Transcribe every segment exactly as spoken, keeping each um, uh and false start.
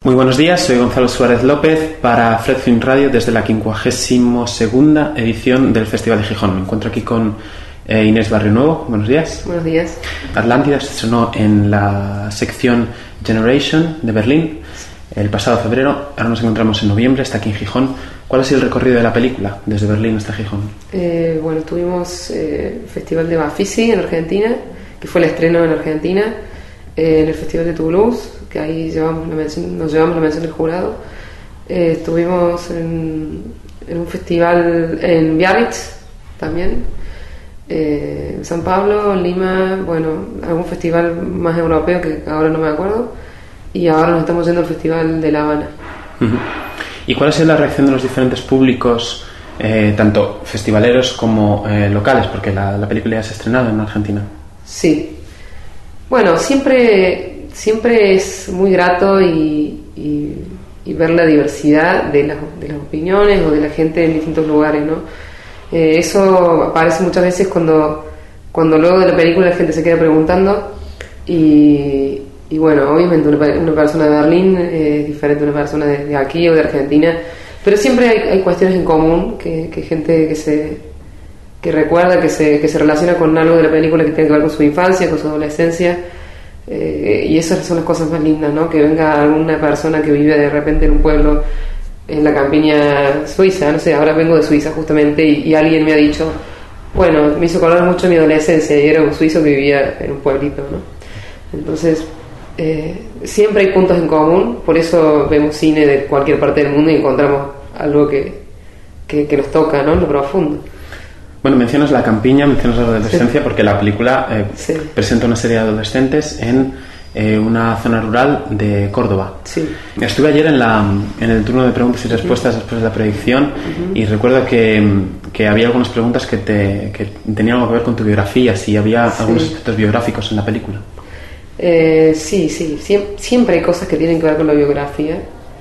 Muy buenos días, soy Gonzalo Suárez López para Fred Film Radio desde la quincuagésima segunda edición del Festival de Gijón. Me encuentro aquí con eh, Inés Barrio Nuevo. Buenos días. Buenos días. Atlántida se estrenó en la sección Generation de Berlín el pasado febrero. Ahora nos encontramos en noviembre, está aquí en Gijón. ¿Cuál ha sido el recorrido de la película desde Berlín hasta Gijón? Eh, bueno, tuvimos eh, el Festival de Bafisi en Argentina, que fue el estreno en Argentina, eh, en el Festival de Toulouse, que ahí llevamos la mención, nos llevamos la mención del jurado. Eh, estuvimos en, en un festival en Biarritz también, eh, en San Pablo, Lima, bueno, algún festival más europeo que ahora no me acuerdo, y ahora nos estamos yendo al Festival de La Habana. Uh-huh. ¿Y cuál ha sido la reacción de los diferentes públicos, eh, tanto festivaleros como eh, locales? Porque la, la película ya se ha estrenado en Argentina. Sí. Bueno, siempre, siempre es muy grato y, y, y ver la diversidad de las, de las opiniones o de la gente en distintos lugares, ¿no? Eh, eso aparece muchas veces cuando, cuando luego de la película la gente se queda preguntando y... Y bueno, obviamente una, una persona de Berlín es diferente a una persona de, de aquí o de Argentina, pero siempre hay, hay cuestiones en común, que, que gente que se que recuerda, que se, que se relaciona con algo de la película que tiene que ver con su infancia, con su adolescencia, eh, y esas son las cosas más lindas, ¿no? Que venga alguna persona que vive de repente en un pueblo en la campiña suiza, no sé, ahora vengo de Suiza justamente, y, y alguien me ha dicho, bueno, me hizo acordar mucho mi adolescencia, y era un suizo que vivía en un pueblito, ¿no? Entonces... Eh, siempre hay puntos en común, por eso vemos cine de cualquier parte del mundo y encontramos algo que, que, que nos toca, ¿no? En lo profundo. Bueno, mencionas la campiña, mencionas la adolescencia, sí. Porque la película eh, sí. presenta una serie de adolescentes en eh, una zona rural de Córdoba. Sí. Estuve ayer en, la, en el turno de preguntas y respuestas uh-huh. después de la proyección uh-huh. y recuerdo que, que había algunas preguntas que, te, que tenían algo que ver con tu biografía, si había sí. algunos aspectos biográficos en la película. Eh, sí, sí, siempre, siempre hay cosas que tienen que ver con la biografía.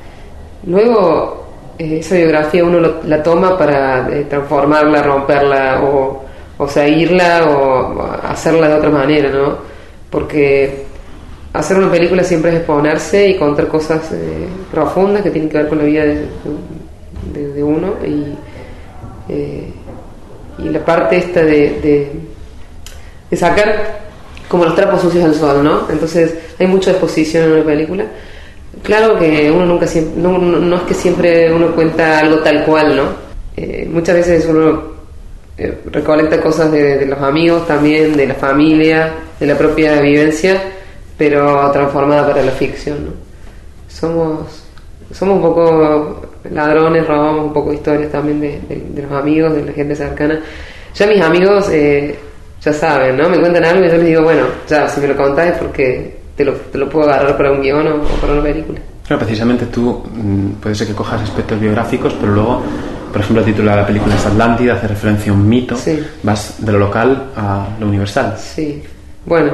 Luego, eh, esa biografía uno lo, la toma para eh, transformarla, romperla o, o seguirla o hacerla de otra manera, ¿no? Porque hacer una película siempre es exponerse y contar cosas eh, profundas que tienen que ver con la vida de, de, de uno y, eh, y la parte esta de, de, de sacar como los trapos sucios al sol, ¿no? Entonces hay mucha exposición en una película. Claro que uno nunca siempre, no, no, no es que siempre uno cuenta algo tal cual, ¿no? Eh, muchas veces uno eh, recolecta cosas de, de los amigos también, de la familia, de la propia vivencia, pero transformada para la ficción, ¿no? Somos, somos un poco ladrones, robamos un poco historias también de, de, de los amigos, de la gente cercana. Ya mis amigos... Eh, ya saben, ¿no? Me cuentan algo y yo les digo, bueno, ya, si me lo contás es porque te lo, te lo puedo agarrar para un guión o, o para una película. Claro, precisamente tú mmm, puede ser que cojas aspectos biográficos, pero luego, por ejemplo, el título de la película es Atlántida, hace referencia a un mito, sí. Vas de lo local a lo universal. Sí, bueno,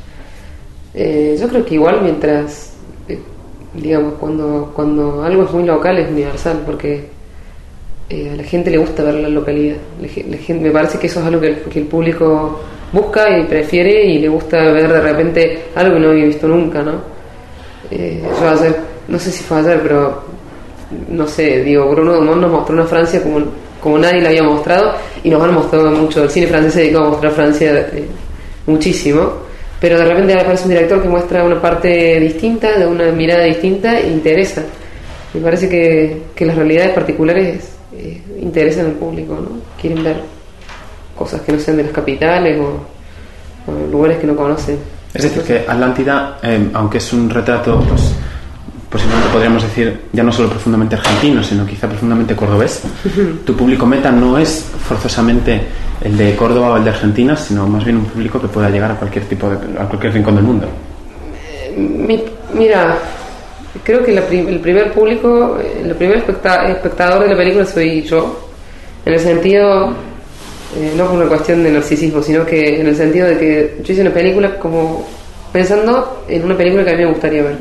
eh, yo creo que igual mientras, eh, digamos, cuando, cuando algo es muy local es universal, porque... Eh, a la gente le gusta ver la localidad. La, la gente, me parece que eso es algo que el, que el público busca y prefiere y le gusta ver de repente algo que no había visto nunca, ¿no? Eh, yo ayer, no sé si fue ayer, pero no sé, digo, Bruno Dumont nos mostró una Francia como, como nadie la había mostrado y nos han mostrado mucho. El cine francés se dedicó a mostrar Francia eh, muchísimo, pero de repente aparece un director que muestra una parte distinta, de una mirada distinta e interesa. Me parece que, que las realidades particulares Eh, interesan al público, ¿no? Quieren ver cosas que no sean de las capitales o, o lugares que no conocen. Es decir, que Atlántida, eh, aunque es un retrato, pues posiblemente podríamos decir ya no solo profundamente argentino, sino quizá profundamente cordobés, tu público meta no es forzosamente el de Córdoba o el de Argentina, sino más bien un público que pueda llegar a cualquier tipo de, a cualquier rincón del mundo. Eh, mi, mira. Creo que la prim- el primer público, el primer especta- espectador de la película soy yo, en el sentido, eh, no por una cuestión de narcisismo, sino que en el sentido de que yo hice una película como pensando en una película que a mí me gustaría ver.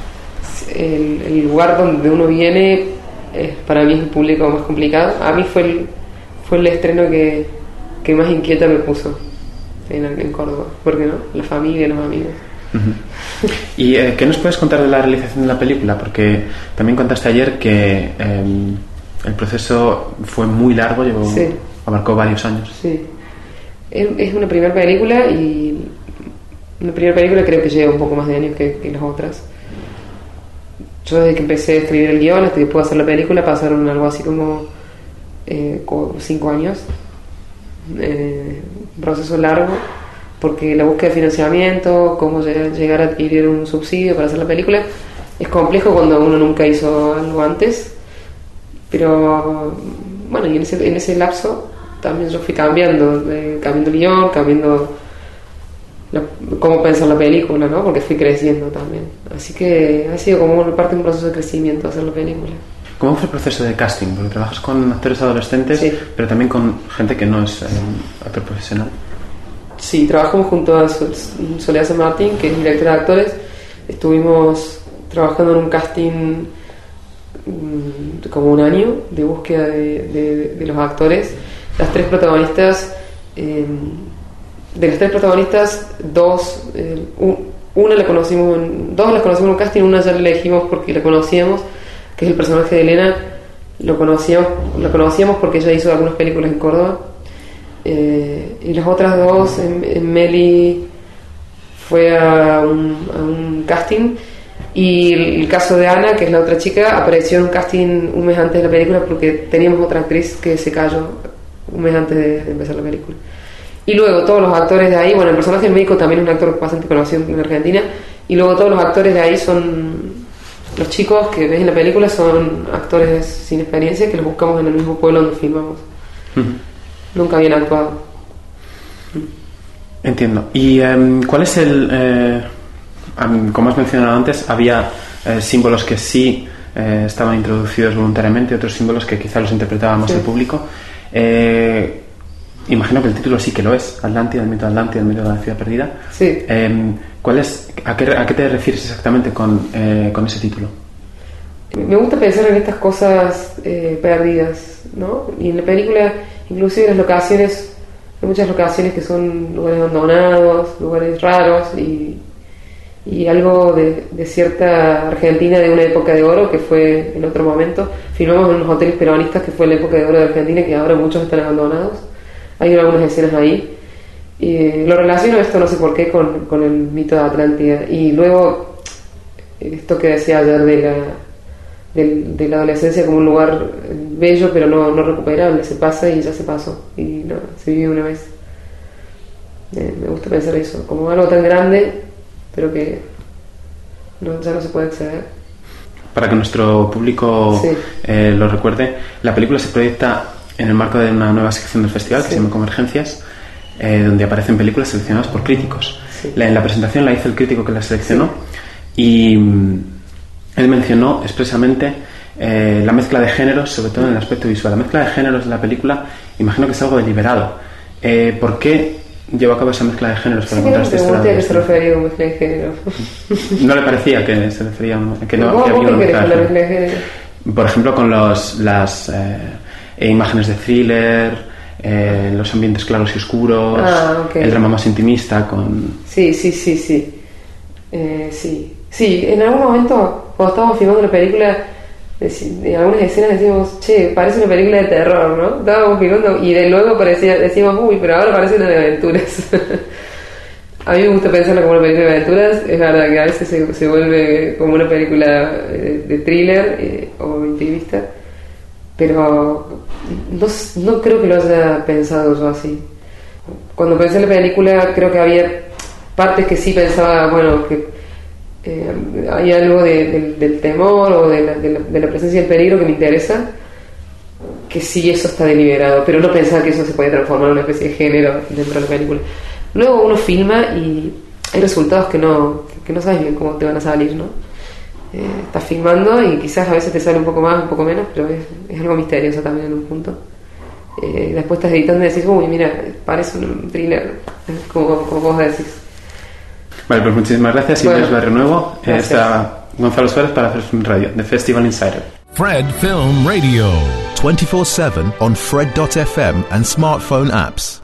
El, el lugar donde uno viene, eh, para mí es el público más complicado. A mí fue el, fue el estreno que, que más inquieta me puso en, en Córdoba, ¿por qué no? La familia, los amigos. Uh-huh. ¿Y eh, qué nos puedes contar de la realización de la película? Porque también contaste ayer que eh, el proceso fue muy largo, llevó, sí. abarcó varios años. Sí, es, es una primera película y una primera película creo que lleva un poco más de años que, que las otras. Yo desde que empecé a escribir el guión hasta que pude hacer la película pasaron algo así como eh, cinco años. Eh, un proceso largo, porque la búsqueda de financiamiento, cómo llegar a adquirir un subsidio para hacer la película, es complejo cuando uno nunca hizo algo antes. Pero bueno, y en ese, en ese lapso también yo fui cambiando, eh, cambiando el guión, cambiando la, cómo pensar la película, ¿no? Porque fui creciendo también. Así que ha sido como una parte de un proceso de crecimiento hacer la película. ¿Cómo fue el proceso de casting? Porque trabajas con actores adolescentes, sí. pero también con gente que no es eh, actor profesional. Sí, trabajamos junto a Soledad San Martín, que es directora de actores. Estuvimos trabajando en un casting mmm, como un año de búsqueda de, de, de los actores. Las tres protagonistas, eh, de las tres protagonistas, dos, eh, una la conocimos, en, dos las conocimos en un casting, una ya la elegimos porque la conocíamos, que es el personaje de Elena. Lo conocíamos, lo conocíamos porque ella hizo algunas películas en Córdoba. Eh, y las otras dos, en, en Meli fue a un, a un casting, y el, el caso de Ana, que es la otra chica, apareció en un casting un mes antes de la película porque teníamos otra actriz que se cayó un mes antes de, de empezar la película. Y luego todos los actores de ahí, bueno, el personaje del médico también es un actor bastante conocido en Argentina, y luego todos los actores de ahí son los chicos que ves en la película, son actores sin experiencia que los buscamos en el mismo pueblo donde filmamos. Uh-huh. Nunca habían actuado. Entiendo. ¿Y um, cuál es el... Eh, um, como has mencionado antes, había eh, símbolos que sí eh, estaban introducidos voluntariamente, otros símbolos que quizá los interpretaba más sí. el público. Eh, imagino que el título sí que lo es, Atlántida, el mito de Atlántida, el mito de la ciudad perdida. Sí. Eh, ¿cuál es, a, qué, ¿A qué te refieres exactamente con, eh, con ese título? Me gusta pensar en estas cosas eh, perdidas, ¿no? Y en la película, inclusive las locaciones, hay muchas locaciones que son lugares abandonados, lugares raros, y, y algo de, de cierta Argentina de una época de oro que fue en otro momento. Filmamos en unos hoteles peronistas que fue la época de oro de Argentina, que ahora muchos están abandonados. Hay algunas escenas ahí. Y lo relaciono esto, no sé por qué, con, con el mito de Atlántida. Y luego, esto que decía ayer de la... De, de la adolescencia como un lugar bello pero no, no recuperable, se pasa y ya se pasó y no, se vive una vez. Eh, me gusta pensar eso, como algo tan grande pero que no, ya no se puede acceder. Para que nuestro público sí. eh, lo recuerde, la película se proyecta en el marco de una nueva sección del festival que sí. se llama Convergencias, eh, donde aparecen películas seleccionadas por críticos. Sí. La, en la presentación la hizo el crítico que la seleccionó sí. y él mencionó expresamente eh, la mezcla de géneros, sobre todo en el aspecto visual. La mezcla de géneros de la película, imagino que es algo deliberado. Eh, ¿Por qué llevó a cabo esa mezcla de géneros para sí, contar esta historia? ¿A qué se refería con mezcla de géneros? ¿No le parecía que se refería a que no ¿Cómo, que había una mezcla mezcla de géneros? Por ejemplo, con los, las eh, imágenes de thriller, eh, los ambientes claros y oscuros, ah, okay. el drama más intimista con... Sí, sí, sí, sí. Eh, sí. Sí, en algún momento, cuando estábamos filmando la película, en algunas escenas decimos, che, parece una película de terror, ¿no? Estábamos filmando y de luego parecía, decimos, uy, pero ahora parece una de aventuras. A mí me gusta pensarla como una película de aventuras. Es verdad que a veces se, se vuelve como una película de, de thriller eh, o intimista, pero no, no creo que lo haya pensado yo así. Cuando pensé en la película creo que había partes que sí pensaba, bueno, que Eh, hay algo de, de, del temor o de la, de, la, de la presencia del peligro que me interesa, que sí, eso está deliberado, pero no pensaba que eso se podía transformar en una especie de género dentro de la película. Luego uno filma y hay resultados que no, que no sabes bien cómo te van a salir, ¿no? Eh, estás filmando y quizás a veces te sale un poco más, un poco menos, pero es, es algo misterioso también en un punto. Eh, después estás editando y decís, uy, mira, parece un thriller, como, como vos decís. Vale, pues muchísimas gracias. Bueno, Inés Barrio Nuevo. gracias. Está Gonzalo Suárez para Fred Film Radio, de Festival Insider. Fred Film Radio. twenty-four seven on Fred dot f m and smartphone apps.